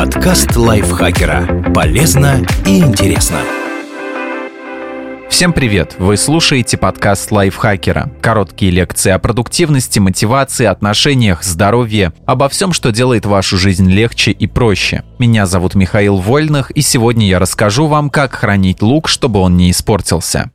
Подкаст лайфхакера. Полезно и интересно. Всем привет! Вы слушаете подкаст лайфхакера. Короткие лекции о продуктивности, мотивации, отношениях, здоровье, обо всем, что делает вашу жизнь легче и проще. Меня зовут Михаил Вольных, и сегодня я расскажу вам, как хранить лук, чтобы он не испортился.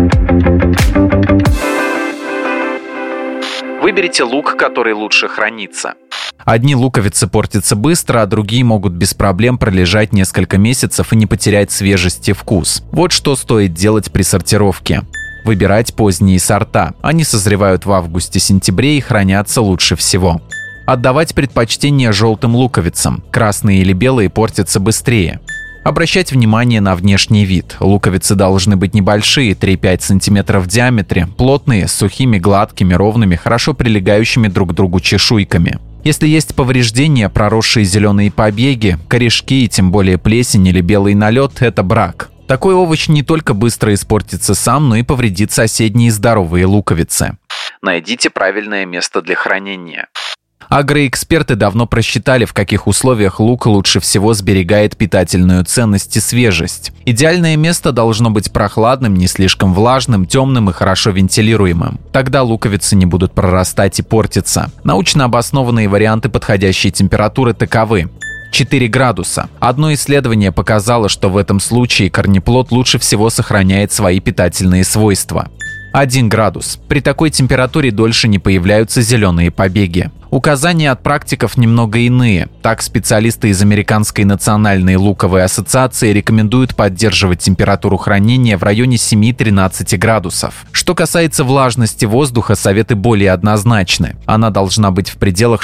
Выберите лук, который лучше хранится. Одни луковицы портятся быстро, а другие могут без проблем пролежать несколько месяцев и не потерять свежесть и вкус. Вот что стоит делать при сортировке. Выбирать поздние сорта. Они созревают в августе-сентябре и хранятся лучше всего. Отдавать предпочтение желтым луковицам. Красные или белые портятся быстрее. Обращать внимание на внешний вид. Луковицы должны быть небольшие, 3-5 см в диаметре, плотные, с сухими, гладкими, ровными, хорошо прилегающими друг к другу чешуйками. Если есть повреждения, проросшие зеленые побеги, корешки и тем более плесень или белый налет – это брак. Такой овощ не только быстро испортится сам, но и повредит соседние здоровые луковицы. Найдите правильное место для хранения. Агроэксперты давно просчитали, в каких условиях лук лучше всего сберегает питательную ценность и свежесть. Идеальное место должно быть прохладным, не слишком влажным, темным и хорошо вентилируемым. Тогда луковицы не будут прорастать и портиться. Научно обоснованные варианты подходящей температуры таковы. 4 градуса. Одно исследование показало, что в этом случае корнеплод лучше всего сохраняет свои питательные свойства. 1 градус. При такой температуре дольше не появляются зеленые побеги. Указания от практиков немного иные. Так, специалисты из Американской национальной луковой ассоциации рекомендуют поддерживать температуру хранения в районе 7-13 градусов. Что касается влажности воздуха, советы более однозначны. Она должна быть в пределах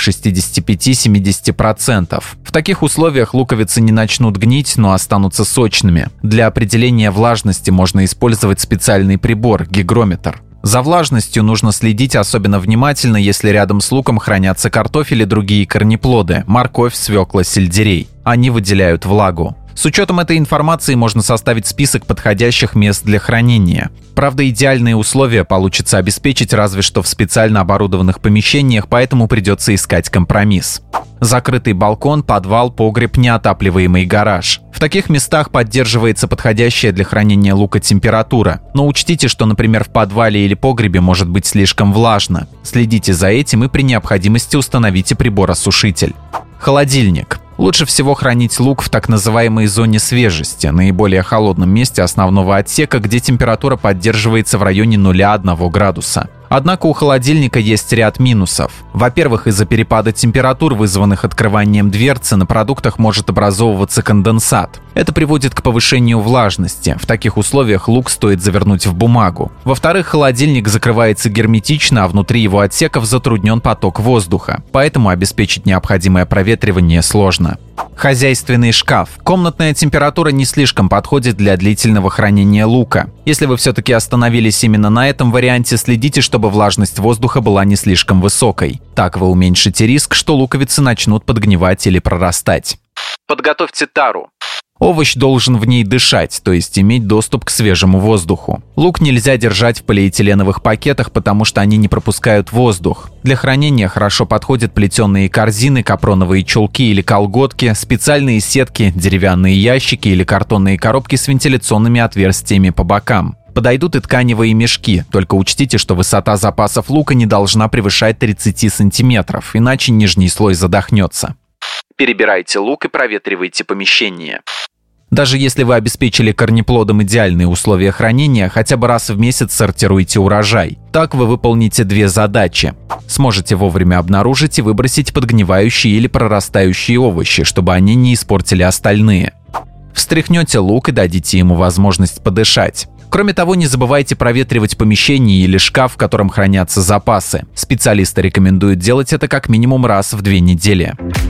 65-70%. В таких условиях луковицы не начнут гнить, но останутся сочными. Для определения влажности можно использовать специальный прибор – гигрометр. За влажностью нужно следить особенно внимательно, если рядом с луком хранятся картофель и другие корнеплоды – морковь, свекла, сельдерей. Они выделяют влагу. С учетом этой информации можно составить список подходящих мест для хранения. Правда, идеальные условия получится обеспечить разве что в специально оборудованных помещениях, поэтому придется искать компромисс. Закрытый балкон, подвал, погреб, неотапливаемый гараж. В таких местах поддерживается подходящая для хранения лука температура. Но учтите, что, например, в подвале или погребе может быть слишком влажно. Следите за этим и при необходимости установите приборосушитель. Холодильник. Лучше всего хранить лук в так называемой зоне свежести, наиболее холодном месте основного отсека, где температура поддерживается в районе 0,1 градуса. Однако у холодильника есть ряд минусов. Во-первых, из-за перепада температур, вызванных открыванием дверцы, на продуктах может образовываться конденсат. Это приводит к повышению влажности. В таких условиях лук стоит завернуть в бумагу. Во-вторых, холодильник закрывается герметично, а внутри его отсеков затруднен поток воздуха. Поэтому обеспечить необходимое проветривание сложно. Хозяйственный шкаф. Комнатная температура не слишком подходит для длительного хранения лука. Если вы все-таки остановились именно на этом варианте, следите, чтобы влажность воздуха была не слишком высокой. Так вы уменьшите риск, что луковицы начнут подгнивать или прорастать. Подготовьте тару. Овощ должен в ней дышать, то есть иметь доступ к свежему воздуху. Лук нельзя держать в полиэтиленовых пакетах, потому что они не пропускают воздух. Для хранения хорошо подходят плетеные корзины, капроновые чулки или колготки, специальные сетки, деревянные ящики или картонные коробки с вентиляционными отверстиями по бокам. Подойдут и тканевые мешки, только учтите, что высота запасов лука не должна превышать 30 см, иначе нижний слой задохнется. Перебирайте лук и проветривайте помещение. Даже если вы обеспечили корнеплодом идеальные условия хранения, хотя бы раз в месяц сортируйте урожай. Так вы выполните 2 задачи. Сможете вовремя обнаружить и выбросить подгнивающие или прорастающие овощи, чтобы они не испортили остальные. Встряхнете лук и дадите ему возможность подышать. Кроме того, не забывайте проветривать помещение или шкаф, в котором хранятся запасы. Специалисты рекомендуют делать это как минимум раз в 2 недели.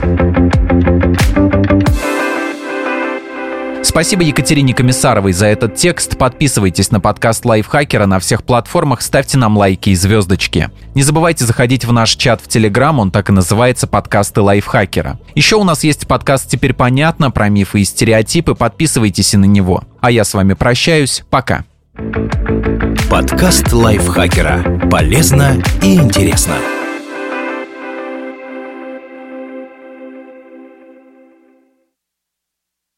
Спасибо Екатерине Комиссаровой за этот текст. Подписывайтесь на подкаст Лайфхакера на всех платформах, ставьте нам лайки и звездочки. Не забывайте заходить в наш чат в Телеграм, он так и называется «Подкасты Лайфхакера». Еще у нас есть подкаст «Теперь понятно» про мифы и стереотипы, подписывайтесь и на него. А я с вами прощаюсь, пока. Подкаст Лайфхакера. Полезно и интересно.